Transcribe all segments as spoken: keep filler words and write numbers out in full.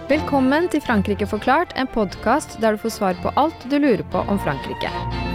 Velkommen til Frankrike forklart, en podcast der du får svar på alt du lurer på om Frankrike.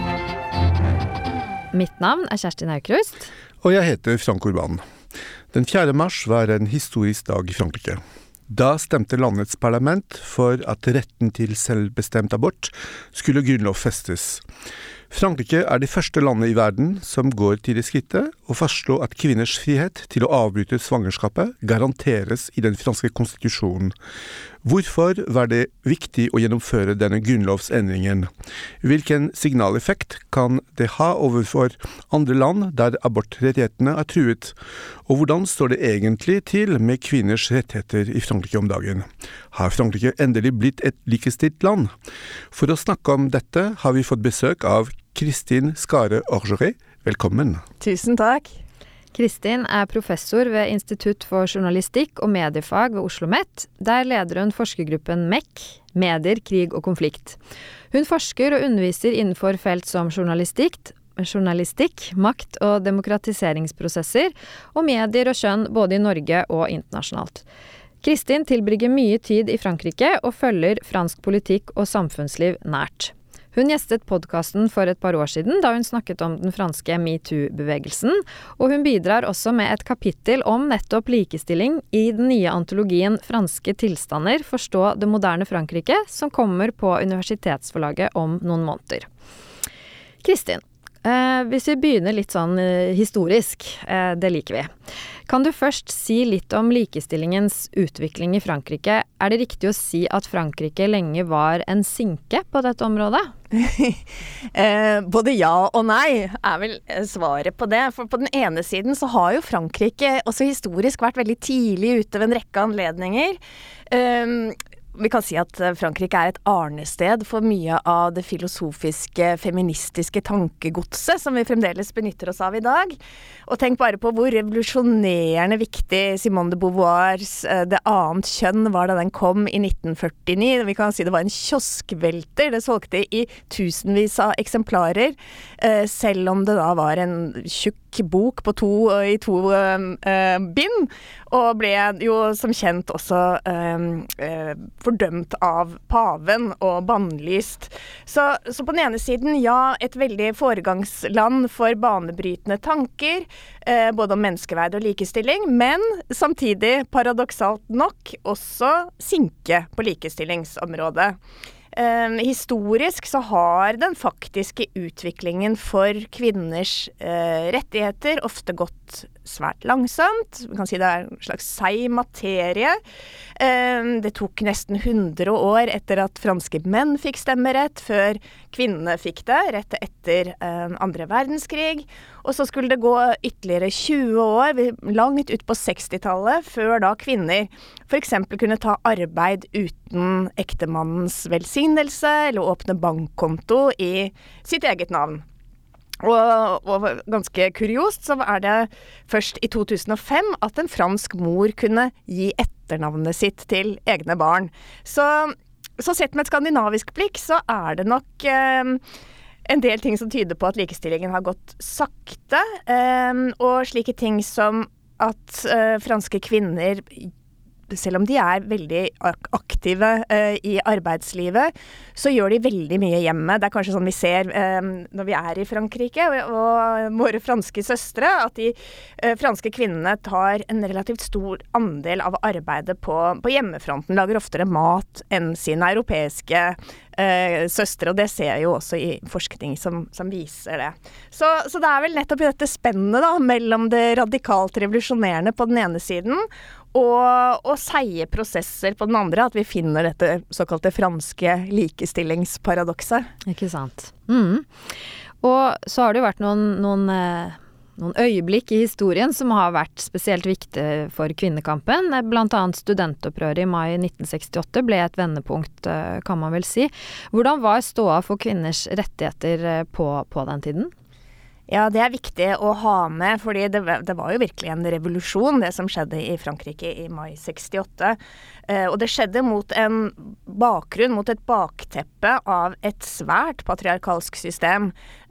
Mitt navn er Kerstin Haukrust. Og jeg heter Frank Urban. Den fjerde mars var en historisk dag i Frankrike. Da stemte landets parlament for at retten til selvbestemt abort skulle grunnlovfestes. Frankrike er det første landet i verden som går til det skrittet og fastslår at kvinners frihet til å avbryte svangerskapet garanteres i den franske konstitusjonen. Hvorfor var det viktig å gjennomføre denne grunnlovsendringen? Hvilken signaleffekt kan det ha overfor andre land der abortrettighetene er truet? Og hvordan står det egentlig til med kvinners rettigheter i Frankrike om dagen? Har Frankrike endelig blitt et likestilt land? For å snakke om dette har vi fått besøk av Kristin Skare Orgeret. Velkommen. Tusen takk. Kristin er professor ved Institutt for journalistikk og mediefag ved OsloMet. Der leder hun forskergruppen M E K, medier, krig og konflikt. Hun forsker og underviser innenfor felt som journalistikk, journalistikk, makt- og demokratiseringsprosesser, og medier og kjønn både i Norge og internasjonalt. Kristin tilbringer mye tid i Frankrike og følger fransk politikk og samfunnsliv nært. Hun gjestet podcasten for et par år siden da hun snakket om den franske MeToo-bevegelsen, og hun bidrar også med et kapittel om nettopp likestilling i den nye antologien Franske tilstander, forstå det moderne Frankrike, som kommer på universitetsforlaget om noen måneder. Kristin, eh, hvis vi begynner litt sånn eh, historisk, eh, det liker vi. Kan du først si litt om likestillingens utvikling i Frankrike? Er det riktig å si at Frankrike lenge var en sinke på dette området? eh, både ja og nei er vel svaret på det. For på den ene siden så har jo Frankrike også historisk vært veldig tidlig ute ved en rekke anledninger. Eh, Vi kan si at Frankrike er et arnested for mye av det filosofiske, feministiske tankegodset som vi fremdeles benytter oss av i dag. Og tenk bare på hvor revolusjonerende viktig Simone de Beauvoirs Det annet kjønn var da den kom i nitten førtini. Vi kan si det var en kioskvelter. Det solgte i tusenvis av eksemplarer, selv om det da var en tjukk bok på to, i to uh, bind, og ble jo som kjent også uh, uh, fordømt av paven og bannlyst. Så, så på den ene siden, ja, et veldig foregangsland for banebrytende tanker, uh, både om menneskeverd og likestilling, men samtidig, paradoksalt nok, også sinke på likestillingsområdet. Um, historisk så har den faktiske utviklingen for kvinners uh, rettigheter ofte gått svært langsomt. Vi kan si det er en slags seig materie. Um, det tok nesten hundre år etter at franske menn fikk stemmerett, før kvinnene fikk det, rett etter um, andre verdenskrig. Og så skulle det gå ytterligere tjue år, langt ut på sekstitallet, før da kvinner for eksempel kunne ta arbeid uten ektemannens velsignelse, eller åpne bankkonto i sitt eget navn. Og, og ganske kuriost så er det først i to tusen og fem at en fransk mor kunne gi etternavnet sitt til egne barn. Så, så sett med et skandinavisk blikk så er det nok eh, en del ting som tyder på at likestillingen har gått sakte, eh, og slike ting som at eh, franske kvinner, selv om de er veldig aktive uh, i arbeidslivet, så gjør de veldig mye hjemme. Det er kanskje sånn vi ser um, når vi er i Frankrike, og, og våre franske søstre, at de uh, franske kvinnene tar en relativt stor andel av arbeidet på, på hjemmefronten, lager oftere mat enn sine europeiske uh, søstre, og det ser jeg jo også i forskning som, som viser det. Så, så det er vel nettopp i dette spennet da, mellom det radikalt revolusjonerende på den ene siden, og, og seie prosesser på den andre, at vi finner dette såkalte franske likestillingsparadoxet. Ikke sant. Mm. Og så har det jo vært noen, noen, noen øyeblikk i historien som har vært spesielt viktige for kvinnekampen. Blant annet studentopprøret i mai nitten sekstiåtte ble et vendepunkt, kan man vel si. Hvordan var ståa for kvinners rettigheter på, på den tiden? Ja, det er viktig å ha med, fordi det, det var jo virkelig en revolusjon, det som skjedde i Frankrike i mai sekstiåtte. Eh, og det skjedde mot en bakgrunn, mot et bakteppe av et svært patriarkalsk system.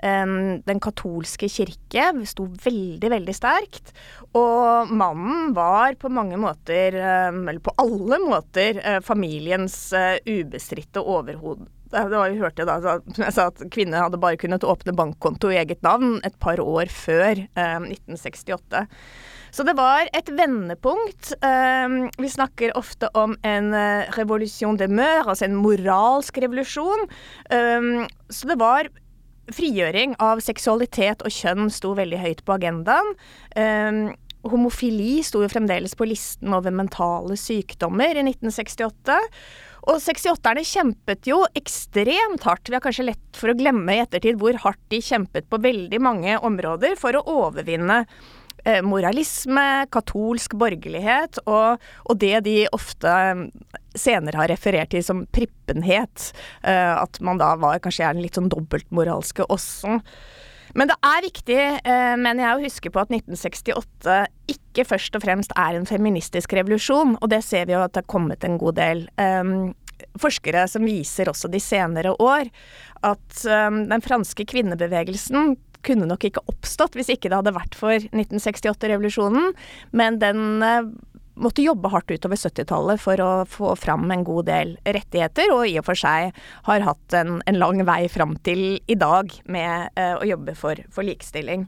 um, den katolske kirke sto veldig, veldig sterkt, og mannen var på mange måter, um, eller på alle måter, uh, familiens uh, ubestridte overhode. Det var jo hørte da, som jeg sa, at kvinner hadde bare kunnet åpne bankkonto i eget navn et par år før uh, nitten sekstiåtte. Så det var et vendepunkt. Um, vi snakker ofte om en uh, revolution de mœurs, altså en moralsk revolusjon. Um, så det var frigjøring av seksualitet og kjønn sto veldig høyt på agendaen. Um, homofili sto jo fremdeles på listen over mentale sykdommer i nitten sekstiåtte. Og sekstiåtterne kjempet jo ekstremt hardt. Vi har kanskje lett for å glemme i ettertid hvor hardt de kjempet på veldig mange områder for å overvinne moralisme, katolsk borgerlighet og, og det de ofte senere har referert til som prippenhet, at man da var kanskje gjerne litt sånn dobbeltmoralske også. Men det er viktig, mener jeg, å huske på at nitten sekstiåtte ikke først og fremst er en feministisk revolusjon, og det ser vi jo at det har kommet en god del forskere som viser også de senere år at den franske kvinnebevegelsen kunne nok ikke oppstått hvis ikke det hadde vært for nitten sekstiåtte-revolusjonen, men den eh, måtte jobbe hardt utover syttitallet for å få fram en god del rettigheter, og i og for seg har hatt en, en lang vei fram til i dag med eh, å jobbe for, for likestilling.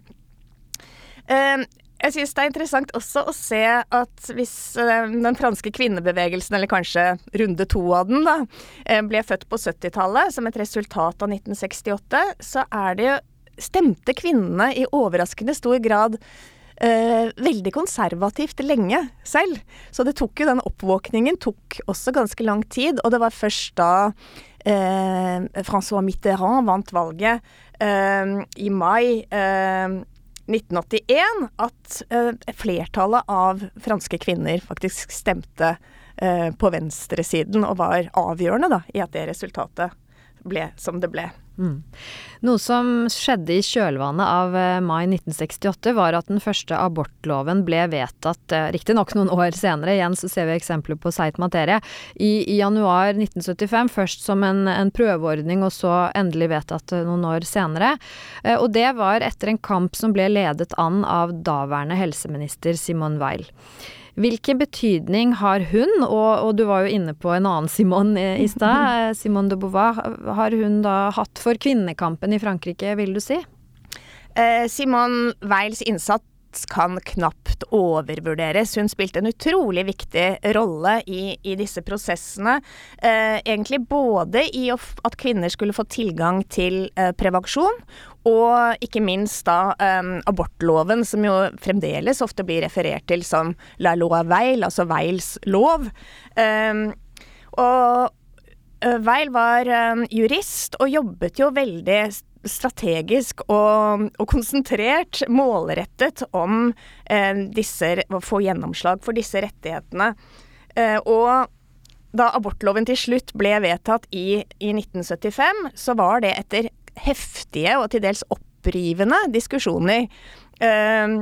Eh, jeg synes det er interessant også å se at hvis eh, den franske kvinnebevegelsen, eller kanskje runde to av den da, eh, ble født på syttitallet som et resultat av nitten sekstiåtte, så er det jo stemte kvinnene i overraskende stor grad eh, veldig konservativt lenge selv. Så det tok jo den oppvåkningen, tok også ganske lang tid, og det var først da eh, François Mitterrand vant valget eh, i mai eh, nitten åttien at eh, flertallet av franske kvinner faktisk stemte eh, på venstresiden og var avgjørende da, i at det resultatet ble som det ble. Mm. Noe som skjedde i kjølvannet av mai nitten sekstiåtte var at den første abortloven ble vedtatt, riktig nok noen år senere, igjen så ser vi eksempler på seit materie, i, i januar nitten syttifem, først som en, en prøveordning og så endelig vedtatt noen år senere. Og det var etter en kamp som ble ledet an av daværende helseminister Simone Weil. Hvilken betydning har hun, og, og du var jo inne på en annen Simone i, i sted, Simone de Beauvoir, har hun da hatt for kvinnekampen i Frankrike, vil du si? Eh, Simone Weils innsats kan knapt overvurderes. Hun spilte en utrolig viktig rolle i, i disse prosessene. Eh, egentlig både i at kvinner skulle få tilgang til eh, prevensjon, og ikke minst da um, abortloven, som jo fremdeles ofte blir referert til som la loi Weil, altså Weils lov. Um, og uh, Weil var um, jurist og jobbet jo veldig strategisk og, og konsentrert, målrettet om uh, disse, å få gjennomslag for disse rettighetene. Uh, og da abortloven til slutt ble vedtatt i, i nitten syttifem, så var det etter heftige og til dels opprivende diskusjoner. Um,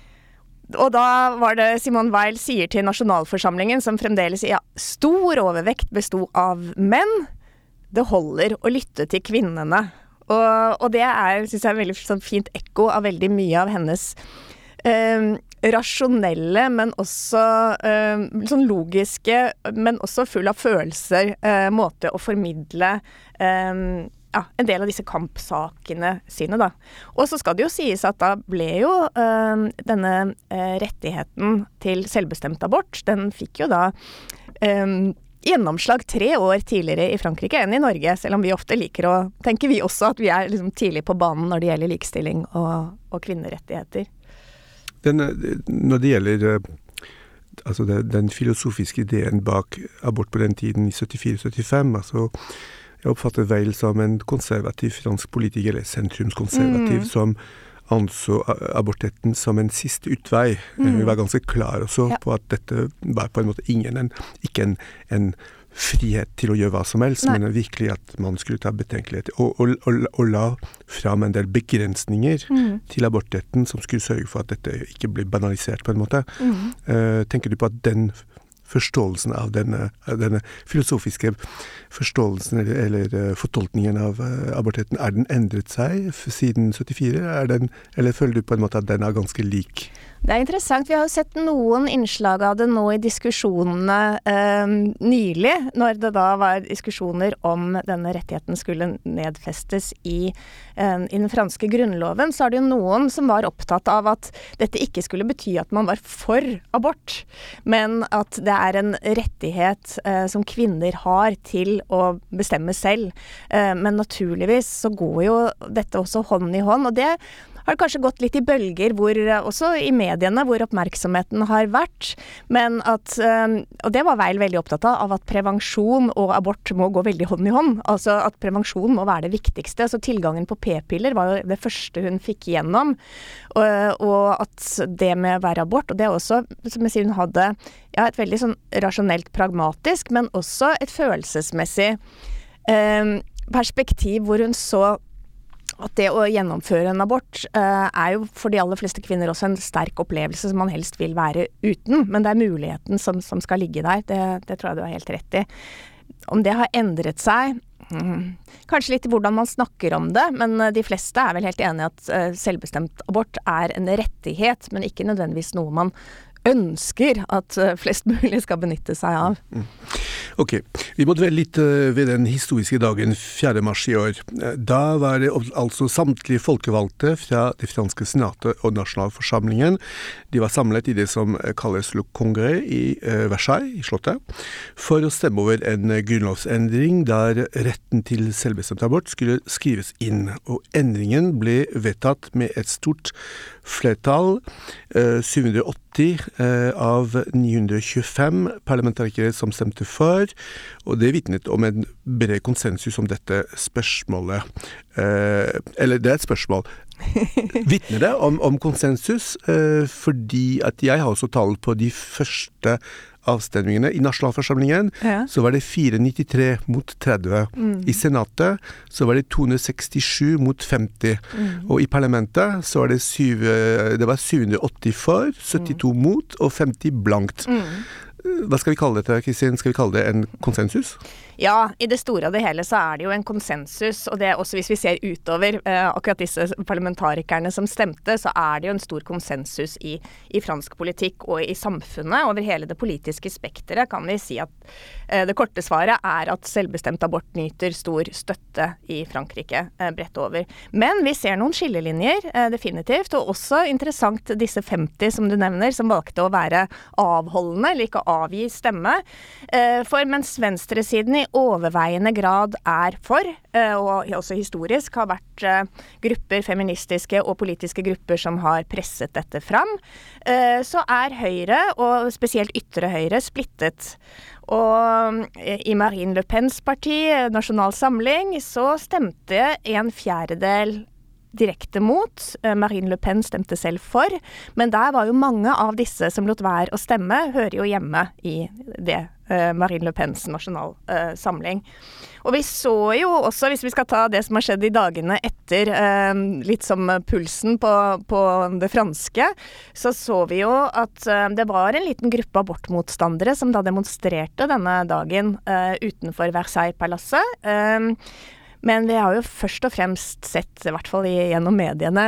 og da var det Simone Weil sier til nasjonalforsamlingen, som fremdeles i ja, stor overvekt bestod av menn, det holder å lytte til kvinnene. Og, og det er, synes jeg, er veldig sånn, fint ekko av veldig mye av hennes um, rasjonelle, men også um, sånn logiske, men også full av følelser, uh, måte å formidle um, ja, en del av disse kampsakene sine da. Og så skal det jo sies at da ble jo øh, denne øh, rettigheten til selvbestemt abort, den fikk jo da øh, gjennomslag tre år tidligere i Frankrike enn i Norge, selv om vi ofte liker å tenke vi også at vi er liksom tidlig på banen når det gjelder likestilling og, og kvinnerettigheter. Den, når det gjelder altså det, den filosofiske ideen bak abort på den tiden i syttifire syttifem, altså jeg oppfatter Weil som en konservativ fransk politiker, eller sentrumskonservativ, mm. som anså abortetten som en siste utvei. Mm. Vi var ganske klar også ja. på at dette var på en måte ingen, en, ikke en, en frihet til å gjøre hva som helst, Nei. men virkelig at man skulle ta betenkelighet. Og, og, og, og la fram en del begrensninger mm. til abortetten som skulle sørge for at dette ikke ble banalisert på en måte. Mm. Uh, tenker du på at den forståelsen av denne, denne filosofiske forståelsen eller, eller fortolkningen av abortretten, er den endret seg siden syttifire? Er den, eller føler du på en måte at den er ganske lik? Det er interessant. Vi har jo sett noen innslag av det nå i diskusjonene eh, nylig, når det da var diskusjoner om denne rettigheten skulle nedfestes i, eh, i den franske grunnloven. Så er det jo noen som var opptatt av at dette ikke skulle bety at man var for abort, men at det er en rettighet eh, som kvinner har til å bestemme selv. Eh, men naturligvis så går jo dette også hånd i hånd, og det har det kanskje gått litt i bølger, hvor, også i mediene, hvor oppmerksomheten har vært. Men at, og det var Weil veldig opptatt av, av at prevensjon og abort må gå veldig hånd i hånd. Altså at prevensjon må være det viktigste. Så tilgangen på p-piller var jo det første hun fikk gjennom. Og, og at det med å være abort, og det er også, som jeg sier, hun hadde ja, et veldig sånn rasjonelt pragmatisk, men også et følelsesmessig eh, perspektiv hvor hun så at det å gjennomføre en abort uh, er jo for de aller fleste kvinner også en sterk opplevelse som man helst vil være uten, men det er muligheten som, som skal ligge der, det, det tror jeg du har helt rett i. Om det har endret seg, mm, kanskje litt i hvordan man snakker om det, men de fleste er vel helt enige at uh, selvbestemt abort er en rettighet, men ikke nødvendigvis noe man ønsker at flest mulig skal benytte seg av. Mm. Ok, vi må dvele litt ved den historiske dagen fjerde mars i år. Da var det altså samtlige folkevalgte fra det franske senatet og nasjonalforsamlingen. De var samlet i det som kalles Le Congrès i Versailles, i slottet, for å stemme over en grunnlovsendring der retten til selvbestemt abort skulle skrives inn. Og endringen ble vedtatt med et stort flertall, syv hundre åtti av ni hundre tjuefem parlamentarikere som stemte for, og det vitnet om en bred konsensus om dette spørsmålet. Eh, eller det er et spørsmål. Vitner det om, om konsensus? Eh, fordi at jeg har også talt på de første avstemningene. I nasjonalforsamlingen ja. Så var det fire hundre nittitre mot tretti. Mm. I senatet så var det to hundre sekstisju mot femti. Mm. Og i parlamentet så var det, syv, det var syv hundre åtti for, syttito mm. mot og femti blankt. Mm. Hva skal vi kalle dette, Kristin? Skal vi kalle det en konsensus? Ja, i det store og det hele så er det jo en konsensus, og det er også hvis vi ser utover eh, akkurat disse parlamentarikerne som stemte, så er det jo en stor konsensus i, i fransk politikk og i samfunnet. Over hele det politiske spektret kan vi si at eh, det korte svaret er at selvbestemt abort nyter stor støtte i Frankrike eh, bredt over. Men vi ser noen skillelinjer, eh, definitivt, og også interessant disse femti som du nevner, som valgte å være avholdende, eller ikke avgi stemme. Eh, for mens venstresiden i overveiende grad er for, og også historisk har vært grupper, feministiske og politiske grupper som har presset dette fram, så er Høyre, og spesielt ytre Høyre, splittet. Og i Marine Le Pens parti, Nasjonal Samling, så stemte en fjerdedel direkte mot. Marine Le Pen stemte selv for, men der var jo mange av disse som lot være å stemme, hører jo hjemme i det Marine Le Pens nasjonal uh, samling. Og vi så jo også, hvis vi skal ta det som har skjedd i dagene etter, uh, litt som pulsen på, på det franske, så så vi jo at uh, det var en liten gruppe abortmotstandere som da demonstrerte denne dagen uh, utenfor Versailles-palasset. Uh, Men vi har jo først og fremst sett, i hvert fall gjennom mediene,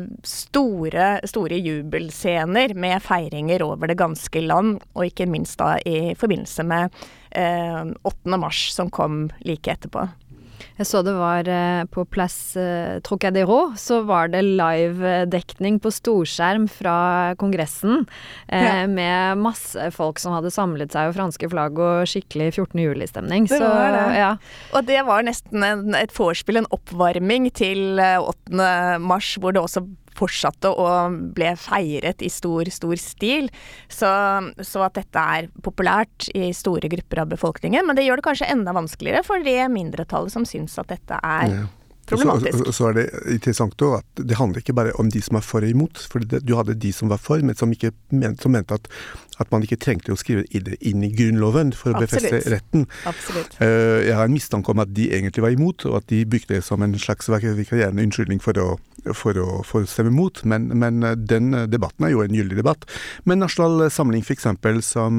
store, store jubelscener med feiringer over det ganske land, og ikke minst da i forbindelse med åttende mars som kom like etterpå. Jeg så det var på Place Trocadero, så var det live-dekning på storskjerm fra kongressen, ja. Med masse folk som hadde samlet seg, og franske flagg og skikkelig fjortende juli-stemning. Det var det. Ja. Og det var nesten en, et vorspiel, en oppvarming til åttende mars, hvor det også fortsatte og ble feiret i stor, stor stil. Så, så at dette er populært i store grupper av befolkningen, men det gjør det kanskje enda vanskeligere for det mindretallet som synes at dette er ja. problematisk. Så, så, så er det interessant da, at det handler ikke bare om de som er for og imot, for det, du hadde de som var for, men som, ikke ment, som mente at, at man ikke trengte å skrive det inn i grunnloven for å Absolutt. befeste retten. Absolutt. Uh, jeg har en mistanke om at de egentlig var imot, og at de brukte det som en slags vikarierende unnskyldning for å for å, for å stemme mot, men, men den debatten er jo en gyldig debatt. Men Nasjonal Samling for eksempel, som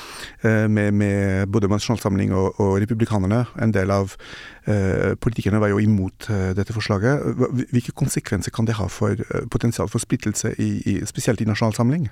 med, med både Nasjonal Samling og, og republikanerne, en del av uh, politikerne var jo imot uh, dette forslaget. Hvilke konsekvenser kan det ha for uh, potensial for splittelse, i, i, spesielt i Nasjonal Samling?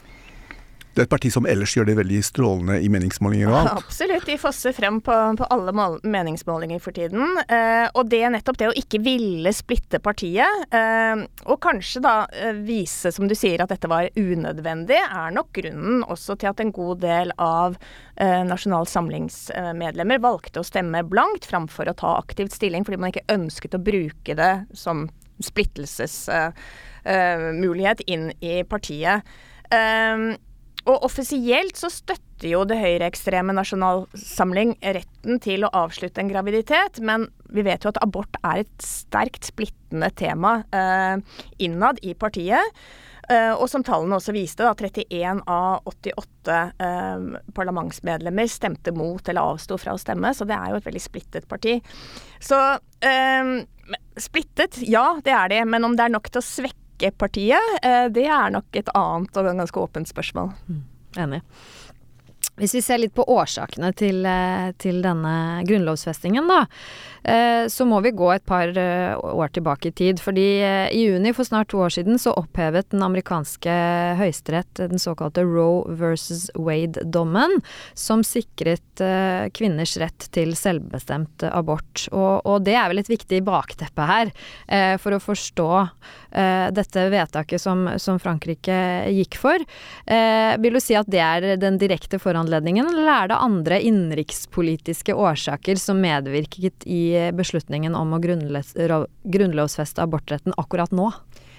Det er et parti som ellers gjør det veldig strålende i meningsmålinger og alt. Absolutt, de fosser frem på, på alle mål, meningsmålinger for tiden. Eh, og det er nettopp det å ikke ville splitte partiet, eh, og kanskje da eh, vise, som du sier, at dette var unødvendig, er nok grunnen også til at en god del av eh, Nasjonal Samlingsmedlemmer valgte å stemme blankt framfor å ta aktivt stilling, fordi man ikke ønsket å bruke det som splittelsesmulighet eh, mulighet inn i partiet. Eh, Og offisielt så støtter jo det høyreekstreme Nasjonal Samling retten til å avslutte en graviditet, men vi vet jo at abort er et sterkt splittende tema eh, innad i partiet. Eh, og som tallene også viste, da, trettien av åttiåtte eh, parlamentsmedlemmer stemte mot eller avsto fra å stemme, så det er jo et veldig splittet parti. Så eh, splittet, ja, det er det, men om det er nok til å svekke partiet, det er nok et annet og ganske åpent spørsmål. Mm, enig. Hvis vi ser litt på årsakene til, til denne grunnlovsfestingen da, så må vi gå et par år tilbake i tid, fordi i juni for snart to år siden så opphevet den amerikanske høyesterett den såkalte Roe versus Wade-dommen, som sikret kvinners rett til selvbestemt abort. Og, og det er vel et viktig bakteppe her, for å forstå dette vedtaket som, som Frankrike gikk for. Vil du si at det er den direkte foranledningen, eller er det andre innenrikspolitiske årsaker som medvirket i beslutningen om å grunnlovsfeste abortretten akkurat nå?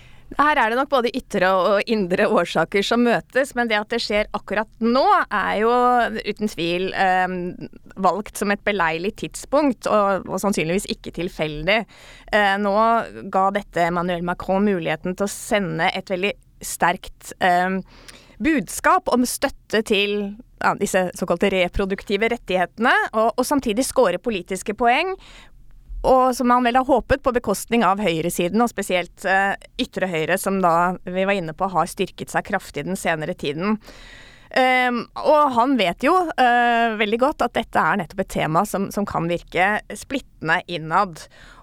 Her er det nok både ytre og indre årsaker som møtes, men det at det skjer akkurat nå er jo uten tvil eh, valgt som et beleilig tidspunkt, og, og sannsynligvis ikke tilfeldig. Eh, nå ga dette Emmanuel Macron muligheten til å sende et veldig sterkt eh, budskap om støtte til ja, disse såkalte reproduktive rettighetene, og, og samtidig score politiske poeng, og som man vel har håpet på bekostning av høyresiden, og spesielt uh, ytre høyre, som da vi var inne på har styrket seg kraftig den senere tiden. Um, og han vet jo uh, veldig godt at dette er nettopp et tema som, som kan virke splittende innad.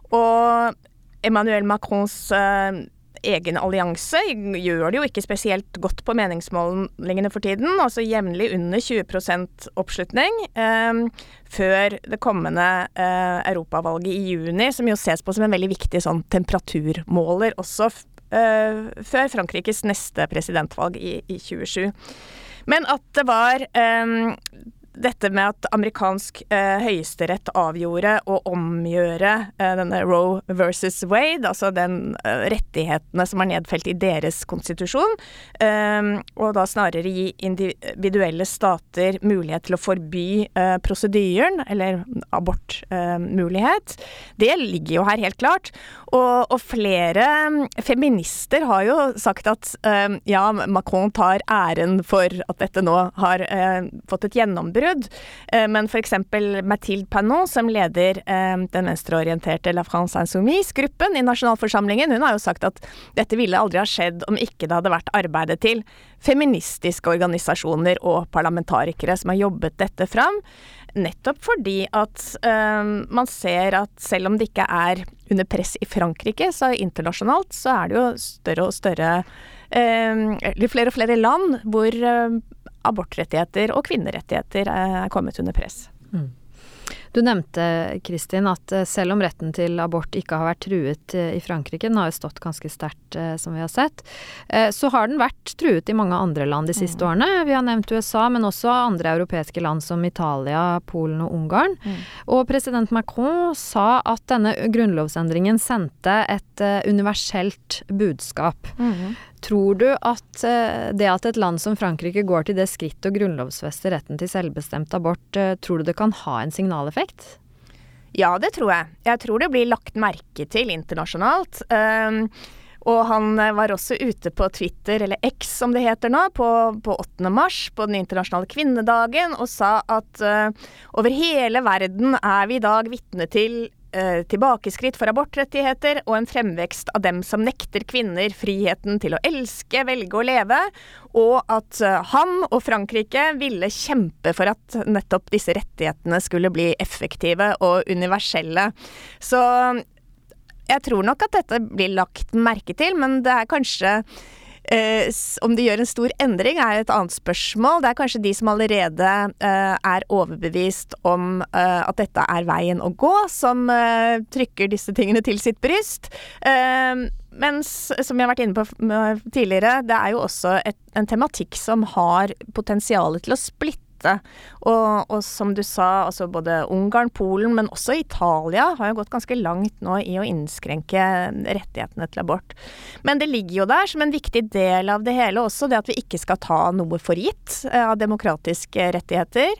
Og Emmanuel Macrons uh, egen allianse gjør det jo ikke spesielt godt på meningsmålingene for tiden, altså jevnlig under tjue prosent oppslutning, eh, før det kommende eh, europavalget i juni, som jo ses på som en veldig viktig sånn temperaturmåler også eh, før Frankrikes neste presidentvalg i, i tjuesju. Men at det var eh, dette med at amerikansk eh, høyesterett avgjorde å omgjøre eh, denne Roe versus Wade, altså den eh, rettighetene som er nedfelt i deres konstitusjon, eh, og da snarere gi individuelle stater mulighet til å forby eh, prosedyren, eller abortmulighet. Eh, det ligger jo her helt klart. Og, og flere feminister har jo sagt at eh, ja, Macron tar æren for at dette nå har eh, fått et gjennombrudd. Men for eksempel Mathilde Panot, som leder eh, den venstreorienterte La France Insoumise-gruppen i nasjonalforsamlingen, hun har jo sagt at dette ville aldri ha skjedd om ikke det hadde vært arbeidet til feministiske organisasjoner og parlamentarikere som har jobbet dette fram, nettopp fordi at eh, man ser at selv om det ikke er under press i Frankrike, så internasjonalt så er det jo større og større eh, flere og flere land hvor eh, abortrettigheter og kvinnerettigheter er kommet under press. Mm. Du nevnte, Kristin, at selv om retten til abort ikke har vært truet i Frankrike, den har jo stått ganske sterkt, som vi har sett, så har den vært truet i mange andre land de siste mm. årene. Vi har nevnt U S A, men også andre europeiske land som Italia, Polen og Ungarn. Mm. Og president Macron sa at denne grunnlovsendringen sendte et universelt budskap. Mm. Tror du at det at et land som Frankrike går til det skritt å grunnlovsfeste retten til selvbestemt abort, tror du det kan ha en signaleffekt? Ja, det tror jeg. Jeg tror det blir lagt merke til internasjonalt. Um, og han var også ute på Twitter, eller X som det heter nå, på, på åttende mars, på den internasjonale kvinnedagen, og sa at uh, over hele verden er vi i dag vitne til eh, tilbakeskritt for abortrettigheter og en fremvekst av dem som nekter kvinner friheten til å elske, velge og leve, og at eh, han og Frankrike ville kjempe for at nettopp disse rettighetene skulle bli effektive og universelle. Så jeg tror nok at dette blir lagt merke til, men det er kanskje Eh, om de gjør en stor endring er et annet spørsmål. Det er kanskje de som allerede eh, er overbevist om eh, at dette er veien å gå, som eh, trykker disse tingene til sitt bryst. Eh, mens, som jeg har vært inne på tidligere, det er jo også et, en tematikk som har potensialet til å splitte. Og, og som du sa, altså både Ungarn, Polen, men også Italia har jo gått ganske langt nå i å innskrenke rettighetene til abort. Men det ligger jo der som en viktig del av det hele også, det at vi ikke skal ta noe for gitt av demokratiske rettigheter,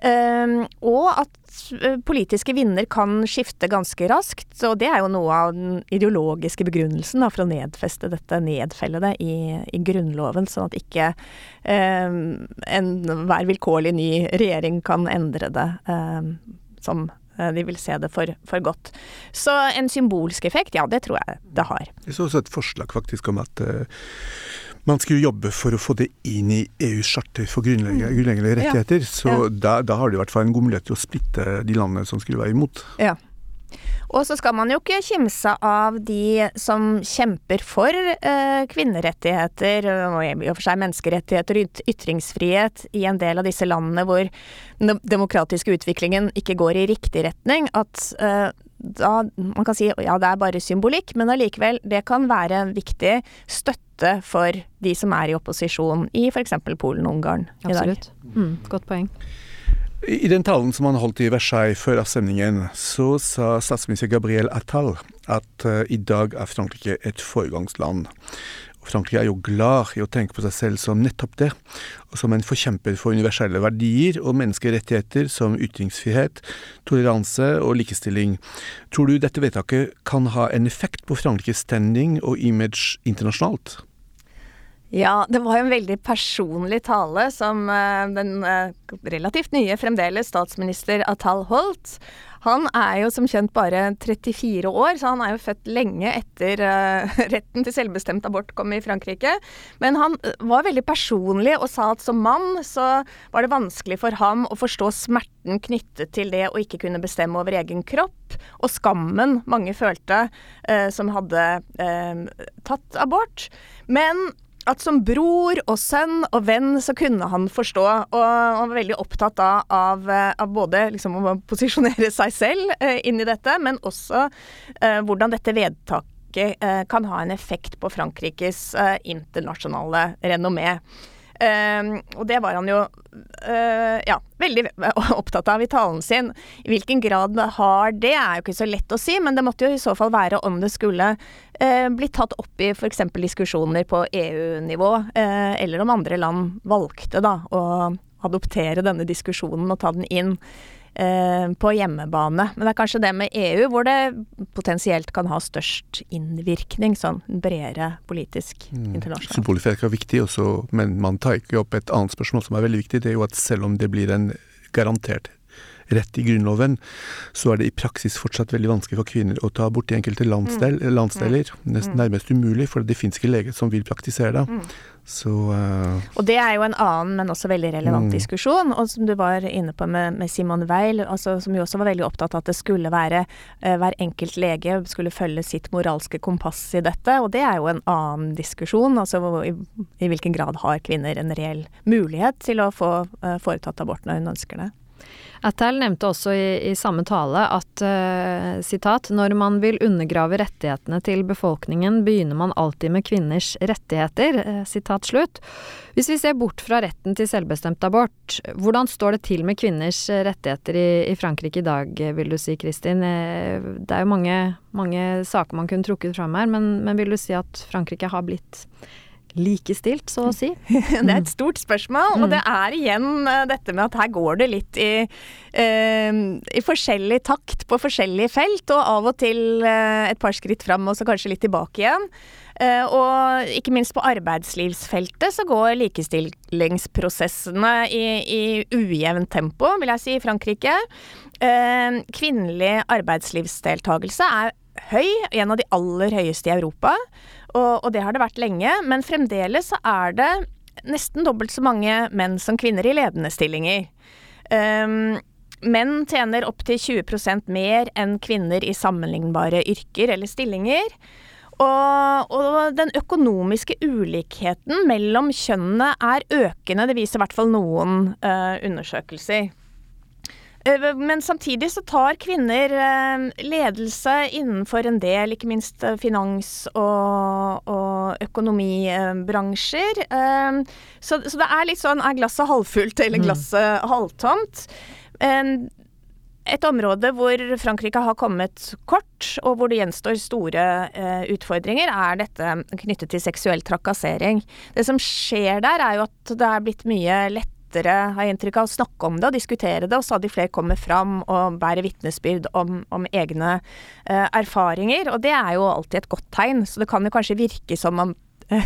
og at politiske vinder kan skifte ganske raskt, og det er jo noe av den ideologiske begrunnelsen da, for å nedfeste dette, nedfelle det i, i grunnloven, sånn at ikke eh, en hver vilkårlig ny regjering kan endre det eh, som eh, de vil se det for, for godt. Så en symbolsk effekt, ja, det tror jeg det har. Jeg så også et forslag faktisk om at eh, man skulle jobbe for å få det inn i E U's charter for grunnleggende rettigheter, ja. Så ja. Da, da har det i hvert fall en god mulighet til å splitte de landene som skulle være imot. Ja. Og så skal man jo ikke kimse av de som kjemper for eh, kvinnerettigheter, og i og for seg menneskerettigheter og ytringsfrihet i en del av disse landene hvor den demokratiske utviklingen ikke går i riktig retning, at eh, da, man kan si, ja, det er bare symbolikk, men allikevel, det kan være en viktig støtte for de som er i opposisjon i for eksempel Polen og Ungarn i dag. Absolutt. Mm, godt poeng. I den talen som han holdt i Versailles før avstemningen, så sa statsminister Gabriel Attal at uh, i dag er Frankrike et foregangsland. Frankrike er jo glad i å tenke på seg selv som nettopp det, og som en forkjemper for universelle verdier og menneskerettigheter som ytringsfrihet, toleranse og likestilling. Tror du dette vedtaket kan ha en effekt på Frankrikes standing og image internasjonalt? Ja, det var jo en veldig personlig tale som uh, den uh, relativt nye fremdeles statsminister Attal holdt. Han er jo som kjent bare trettifire år, så han er jo født lenge etter uh, retten til selvbestemt abort kom i Frankrike. Men han var veldig personlig og sa at som mann så var det vanskelig for ham å forstå smerten knyttet til det å ikke kunne bestemme over egen kropp, og skammen mange følte uh, som hadde uh, tatt abort. Men at som bror og sønn og venn så kunne han forstå, og han var veldig opptatt da av, av både liksom å posisjonere seg selv eh, inn i dette, men også eh, hvordan dette vedtaket eh, kan ha en effekt på Frankrikes eh, internasjonale renommé. Uh, og det var han jo uh, ja, veldig opptatt av i talen sin. I hvilken grad det har det er jo ikke så lett å si, men det måtte jo i så fall være om det skulle uh, bli tatt opp i for eksempel diskusjoner på E U-nivå, uh, eller om andre land valgte da å adoptere denne diskusjonen og ta den inn uh, på hjemmebane. Men det er kanskje det med E U hvor det potensielt kan ha størst innvirkning, sånn bredere politisk mm. internasjonalt. Symboleffekt er viktig også, men man tar ikke opp et annet spørsmål som er veldig viktig. Det er jo at selv om det blir en garantert rett i grunnloven, så er det i praksis fortsatt veldig vanskelig for kvinner å ta bort i enkelte landsdel, mm. landsdeler. Nesten nærmest umulig, for det finnes ikke leger som vil praktisere det. Mm. Så, uh, og det er jo en annen, men også veldig relevant mm. diskusjon, og som du var inne på med, med Simone Weil, altså, som jo også var veldig opptatt av at det skulle være, uh, hver enkelt lege skulle følge sitt moralske kompass i dette, og det er jo en annen diskusjon, altså i, i hvilken grad har kvinner en reell mulighet til å få uh, foretatt abort når hun ønsker det. Attal nevnte også i, i samme tale at, uh, sitat, når man vil undergrave rettighetene til befolkningen, begynner man alltid med kvinners rettigheter, uh, sitat slutt. Hvis vi ser bort fra retten til selvbestemt abort, hvordan står det til med kvinners rettigheter i, i Frankrike i dag, vil du si, Kristin? Uh, det er jo mange, mange saker man kunne trukket frem her, men, men vil du si at Frankrike har blitt likestilt, så å si? Det er et stort spørsmål, mm. og det er igjen uh, dette med at her går det litt i, uh, i forskjellig takt på forskjellige felt, og av og til uh, et par skritt frem, og så kanskje litt tilbake igjen. Og ikke minst på arbeidslivsfeltet så går likestillingsprosessene i, i ujevnt tempo, vil jeg si, i Frankrike. Kvinnelig arbeidslivsdeltagelse er høy, en av de aller høyeste i Europa, og, og det har det vært lenge, men fremdeles så er det nesten dobbelt så mange menn som kvinner i ledende stillinger. Um, menn tjener opp til tjue prosent mer enn kvinner i sammenlignbare yrker eller stillinger, og, og den økonomiske ulikheten mellom kjønnene er økende, det viser i hvert fall noen uh, undersøkelser. Men samtidig så tar kvinner ledelse innenfor en del, ikke minst finans- og, og økonomibransjer. Så, så det er litt sånn, er glasset halvfullt eller glasset halvtomt? Et område hvor Frankrike har kommet kort, og hvor det gjenstår store uh, utfordringer, er dette knyttet til seksuell trakassering. Det som skjer der er jo at det er blitt mye lettere, har jeg inntrykk av, å snakke om det og diskutere det, og stadig flere kommer fram og bærer vitnesbyrd om, om egne uh, erfaringer, og det er jo alltid et godt tegn, så det kan jo kanskje virke som om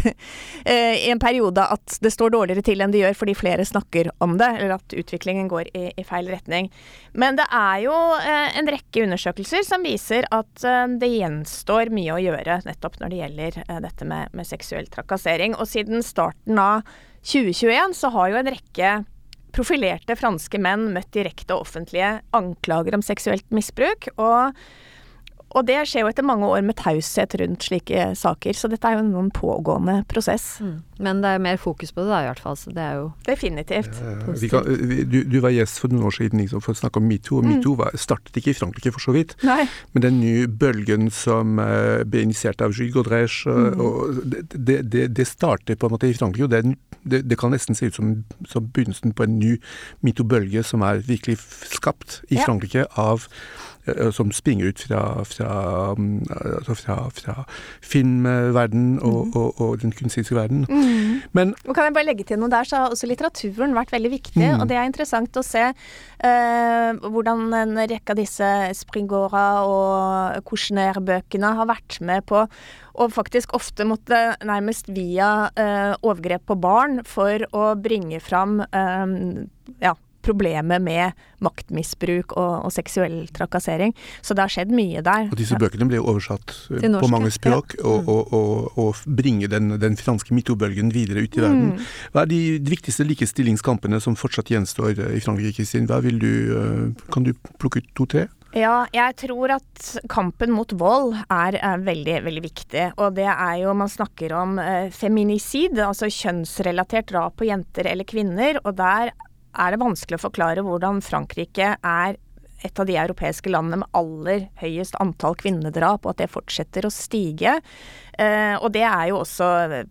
i en periode at det står dårligere til enn det gjør fordi flere snakker om det, eller at utviklingen går i, i feil retning. Men det er jo eh, en rekke undersøkelser som viser at eh, det gjenstår mye å gjøre nettopp når det gjelder eh, dette med, med seksuell trakassering. Og siden starten av tjue tjueen så har jo en rekke profilerte franske menn møtt direkte offentlige anklager om seksuelt misbruk, og Og det skjer jo etter mange år med taushet rundt slike saker, så dette er jo en pågående prosess. Mm. Men det er mer fokus på det da i hvert fall, så det er jo definitivt. Ja, vi kan, du, du var gjest for noen år siden liksom, for å snakke om MeToo, og MeToo var, startet ikke i Frankrike for så vidt, Nei. men den nye bølgen som uh, ble initiert av Gilles Godrèche, uh, mm. og det, det, det startet på en måte i Frankrike, og det, det, det kan nesten se ut som, som begynnelsen på en ny MeToo-bølge som er virkelig skapt i ja. Frankrike av som springer ut fra, fra, altså fra, fra filmverden og, mm. og, og den kunstneriske verden. Mm. Men, og kan jeg bare legge til noe der, så har også litteraturen vært veldig viktig, mm. og det er interessant å se uh, hvordan en rekke av disse Springora og Kouchner-bøkene har vært med på, og faktisk ofte måtte nærmest via uh, overgrep på barn for å bringe fram um, ja, problemet med maktmisbruk og, og seksuell trakassering. Så det har skjedd mye der. Og disse bøkene ble oversatt på mange språk, ja. og, og, og, og bringe den, den franske MeToo-bølgen videre ut i verden. Mm. Hva er de viktigste likestillingskampene som fortsatt gjenstår i Frankrike, Kristin? Hva vil du, kan du plukke ut to-tre? Ja, jeg tror at kampen mot vold er, er veldig, veldig viktig, og det er jo, man snakker om eh, feminicid, altså kjønnsrelatert drap på jenter eller kvinner, og der er det vanskelig å forklare hvordan Frankrike er et av de europeiske landene med aller høyest antall kvinnedrap, og at det fortsetter å stige. Eh, og det er jo også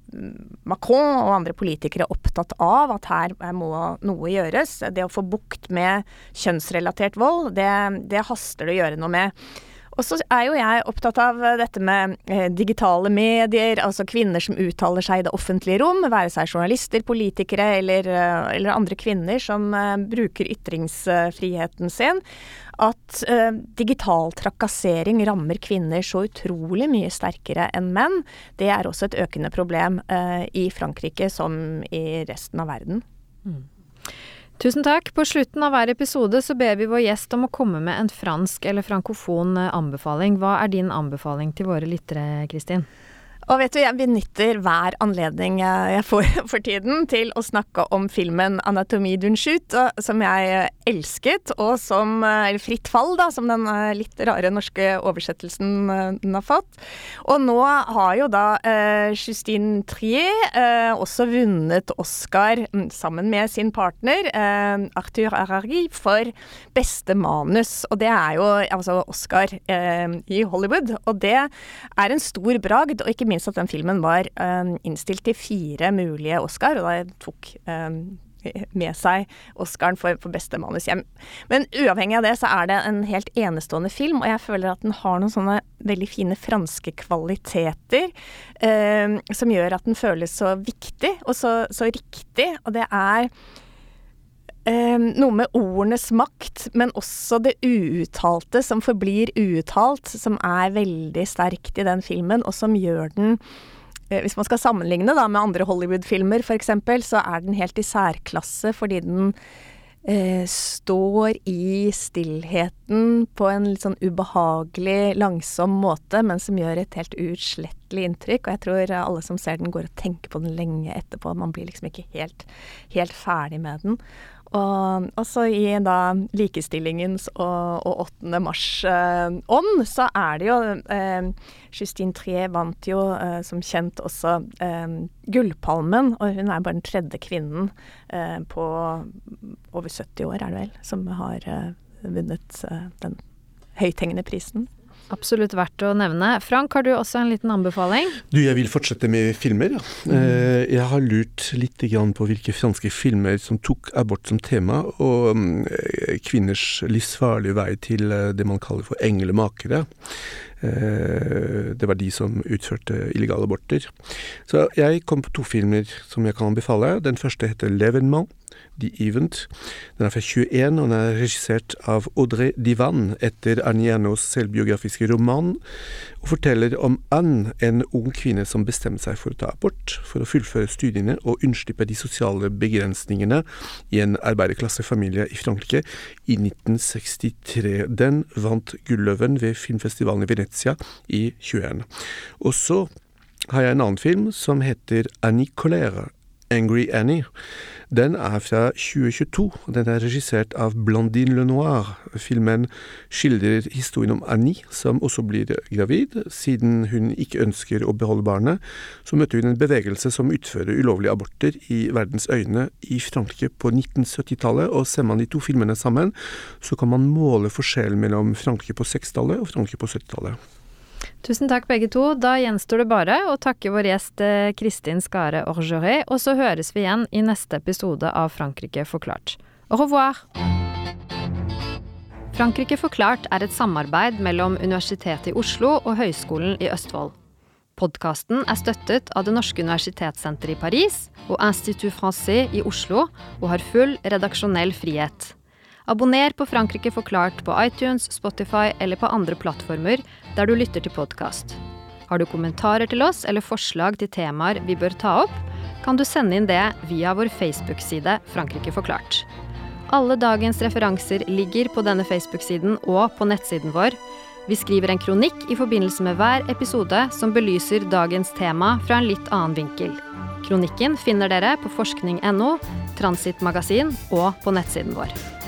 Macron og andre politikere opptatt av, at her må noe gjøres. Det å få bukt med kjønnsrelatert vold, det, det haster det å gjøre noe med. Og så er jo jeg opptatt av dette med eh, digitale medier, altså kvinner som uttaler seg i det offentlige rom, være seg journalister, politikere eller, eller andre kvinner som eh, bruker ytringsfriheten sin. At eh, digital trakassering rammer kvinner så utrolig mye sterkere enn menn, det er også et økende problem eh, i Frankrike som i resten av verden. Mm. Tusen takk. På slutten av hver episode så ber vi vår gjest om å komme med en fransk eller frankofon anbefaling. Hva er din anbefaling til våre lyttere, Kristin? Og vet du, jeg benytter hver anledning jeg får for tiden til å snakke om filmen Anatomie d'une chute, som jeg elsket, og som Fritt fall, da, som den litt rare norske oversettelsen den har fått. Og nå har jo da uh, Justine Trier uh, også vunnet Oscar sammen med sin partner, uh, Arthur Harari, for beste manus. Og det er jo altså Oscar uh, i Hollywood, og det er en stor bragd, og ikke minst at den filmen var um, innstilt til fire mulige Oscar, og da tok um, med seg Oscaren for, for beste manus hjem. Men uavhengig av det så er det en helt enestående film, og jeg føler at den har noen sånne veldig fine franske kvaliteter um, som gjør at den føles så viktig og så, så riktig, og det er Um, noe med ordenes makt, men også det uuttalte som forblir uuttalt, som er veldig sterkt i den filmen, og som gjør den hvis man skal sammenligne da, med andre Hollywood-filmer for eksempel, så er den helt i særklasse fordi den eh, står i stillheten på en litt sånn ubehagelig, langsom måte, men som gjør et helt utslettelig inntrykk. Og jeg tror alle som ser den går og tenker på den lenge etterpå. Man blir liksom ikke helt, helt ferdig med den. Og også i da likestillingens og, og åttende mars eh, ånd, så er det jo eh, Justine Triet vant jo eh, som kjent også eh, Gullpalmen, og hun er bare den tredje kvinnen eh, på over sytti år, er det vel, som har eh, vunnet eh, den høythengende prisen. Absolutt verdt å nevne. Frank, har du også en liten anbefaling? Du, jeg vil fortsette med filmer. Ja. Mm. Jeg har lurt litt grann på hvilke franske filmer som tok abort som tema, og kvinners livsfarlige vei til det man kaller for englemakere. Det var de som utførte illegale aborter. Så jeg kom på to filmer som jeg kan anbefale. Den første heter L'Événement, The Event. Den er fra tjueen, og den er regissert av Audrey Divan etter Annie Ernauxs selvbiografiske roman, og forteller om Anne, en ung kvinne som bestemte seg for å ta abort, for å fullføre studiene og unnslippe de sosiale begrensningene i en arbeiderklassefamilie i Frankrike i nitten sekstitre. Den vant Gulløven ved filmfestivalen i Venezia i tjueen. Og så har jeg en annen film som heter Annie Colère, Angry Annie. Den er fra tjue tjueto, og den er regissert av Blandine Lenoir. Filmen skildrer historien om Annie, som også blir gravid. Siden hun ikke ønsker å beholde barnet, så møter hun en bevegelse som utfører ulovlige aborter i verdens øyne i Frankrike på nitten syttitallet, og ser man de to filmene sammen, så kan man måle forskjellen mellom Frankrike på sekstitallet og Frankrike på syttitallet. Tusen takk begge to. Da gjenstår det bare å takke vår gjest Kristin Skare Orgeret, og så høres vi igjen i neste episode av Frankrike forklart. Au revoir! Frankrike forklart er et samarbeid mellom Universitetet i Oslo og Høgskolen i Østfold. Podcasten er støttet av det norske universitetssenteret i Paris og Institut Français i Oslo, og har full redaksjonell frihet. Abonner på Frankrike forklart på iTunes, Spotify eller på andre plattformer der du lytter til podcast. Har du kommentarer til oss eller forslag til temaer vi bør ta opp, kan du sende inn det via vår Facebook-side Frankrike forklart. Alle dagens referanser ligger på denne Facebook-siden og på nettsiden vår. Vi skriver en kronikk i forbindelse med hver episode som belyser dagens tema fra en litt annen vinkel. Kronikken finner dere på forskning punktum no, Transit Magasin og på nettsiden vår.